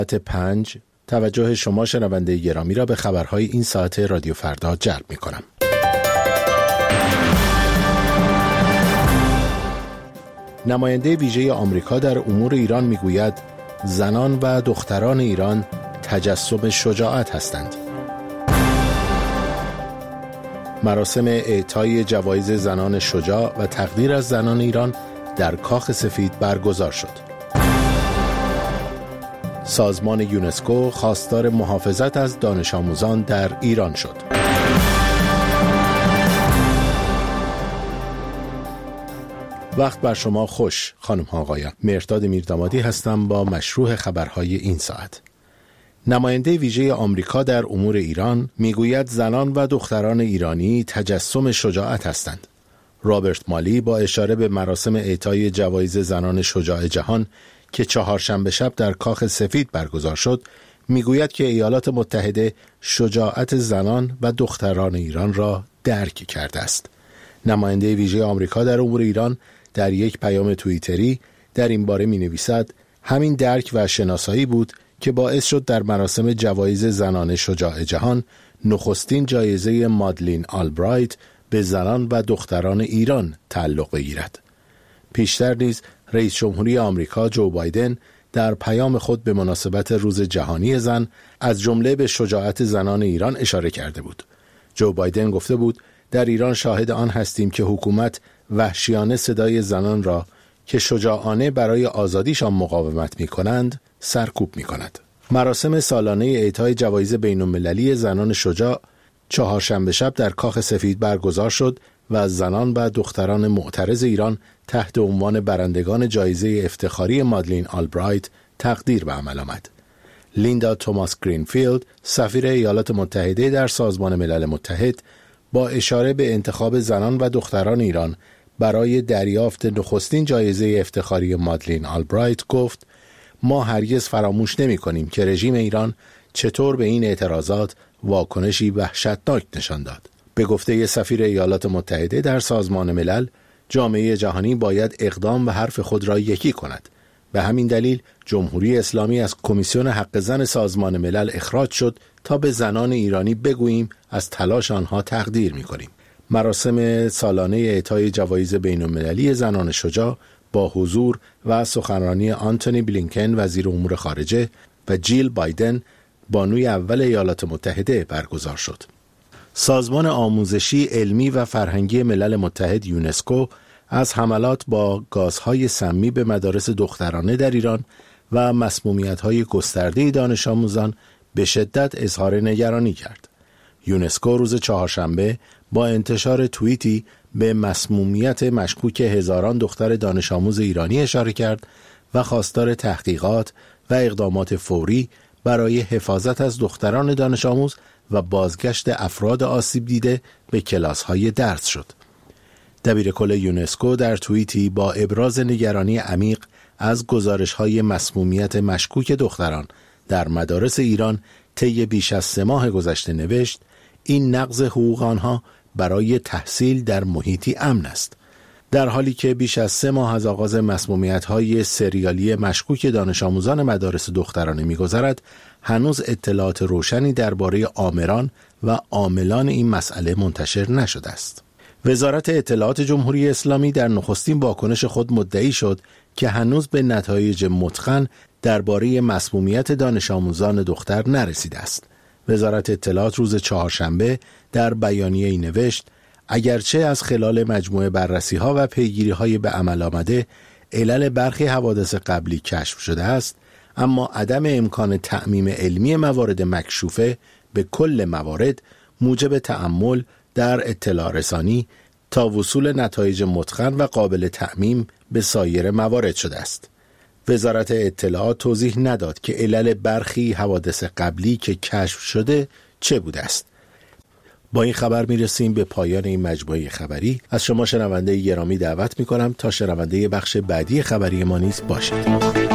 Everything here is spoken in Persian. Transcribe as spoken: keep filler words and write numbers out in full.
ساعت پنج توجه شما شنونده گرامی را به خبرهای این ساعت رادیو فردا جلب می کنم. نماینده ویژه آمریکا در امور ایران می گوید زنان و دختران ایران تجسم شجاعت هستند. مراسم اعطای جوایز زنان شجاع و تقدیر از زنان ایران در کاخ سفید برگزار شد. سازمان یونسکو خواستار محافظت از دانش آموزان در ایران شد. وقت بر شما خوش خانم ها آقایان. مهرداد میردامادی هستم با مشروع خبرهای این ساعت. نماینده ویژه آمریکا در امور ایران میگوید زنان و دختران ایرانی تجسم شجاعت هستند. رابرت مالی با اشاره به مراسم اعطای جوایز زنان شجاع جهان که چهارشنبه شب در کاخ سفید برگزار شد، میگوید که ایالات متحده شجاعت زنان و دختران ایران را درک کرده است. نماینده ویژه آمریکا در امور ایران در یک پیام توییتری در این باره می‌نویسد همین درک و شناسایی بود که باعث شد در مراسم جوایز زنان شجاع جهان نخستین جایزه مادلین آلبرایت به زنان و دختران ایران تعلق بگیرد. پیشتر نیز رئیس جمهوری آمریکا جو بایدن در پیام خود به مناسبت روز جهانی زن از جمله به شجاعت زنان ایران اشاره کرده بود. جو بایدن گفته بود در ایران شاهد آن هستیم که حکومت وحشیانه صدای زنان را که شجاعانه برای آزادیشان مقاومت می کنند سرکوب می کند. مراسم سالانه اعطای جوایز بین‌المللی زنان شجاع چهارشنبه شب در کاخ سفید برگزار شد و از زنان و دختران معترض ایران تحت عنوان برندگان جایزه افتخاری مادلین آلبرایت تقدیر به عمل آمد. لیندا توماس گرینفیلد، سفیر ایالات متحده در سازمان ملل متحد، با اشاره به انتخاب زنان و دختران ایران برای دریافت نخستین جایزه افتخاری مادلین آلبرایت گفت ما هرگز فراموش نمی کنیم که رژیم ایران چطور به این اعتراضات واکنشی وحشتناک نشان داد. به گفته سفیر ایالات متحده در سازمان ملل، جامعه جهانی باید اقدام و حرف خود را یکی کند. به همین دلیل جمهوری اسلامی از کمیسیون حق زن سازمان ملل اخراج شد تا به زنان ایرانی بگوییم از تلاش آنها تقدیر می‌کنیم. مراسم سالانه اعطای جوایز بین‌المللی زنان شجاع با حضور و سخنرانی آنتونی بلینکن وزیر امور خارجه و جیل بایدن بانوی اول ایالات متحده برگزار شد. سازمان آموزشی علمی و فرهنگی ملل متحد یونسکو از حملات با گازهای سمی به مدارس دخترانه در ایران و مسمومیت‌های گسترده دانش آموزان به شدت اظهار نگرانی کرد. یونسکو روز چهارشنبه با انتشار توییتی به مسمومیت مشکوک هزاران دختر دانش آموز ایرانی اشاره کرد و خواستار تحقیقات و اقدامات فوری برای حفاظت از دختران دانش آموز و بازگشت افراد آسیب دیده به کلاس‌های درس شد. دبیرکل یونسکو در توییتی با ابراز نگرانی عمیق از گزارش‌های مسمومیت مشکوک دختران در مدارس ایران طی بیش از سه ماه گذشته نوشت این نقض حقوق آنها برای تحصیل در محیطی امن است. در حالی که بیش از سه ماه از آغاز مسمومیت‌های سریالی مشکوک دانش آموزان مدارس دخترانه می‌گذرد، هنوز اطلاعات روشنی درباره آمران و عاملان این مسئله منتشر نشده است. وزارت اطلاعات جمهوری اسلامی در نخستین واکنش خود مدعی شد که هنوز به نتایج متقن درباره مسمومیت دانش آموزان دختر نرسیده است. وزارت اطلاعات روز چهارشنبه در بیانیه‌ای نوشت اگرچه از خلال مجموعه بررسی‌ها و پیگیری‌های به عمل آمده علل برخی حوادث قبلی کشف شده است، اما عدم امکان تعمیم علمی موارد مکشوفه به کل موارد موجب تأمل در اطلاع رسانی تا وصول نتایج متقن و قابل تعمیم به سایر موارد شده است. وزارت اطلاعات توضیح نداد که علل برخی حوادث قبلی که کشف شده چه بوده است. با این خبر میرسیم به پایان این مجموعه خبری. از شما شنونده گرامی دعوت میکنم تا شنونده بخش بعدی خبری ما نیز باشید.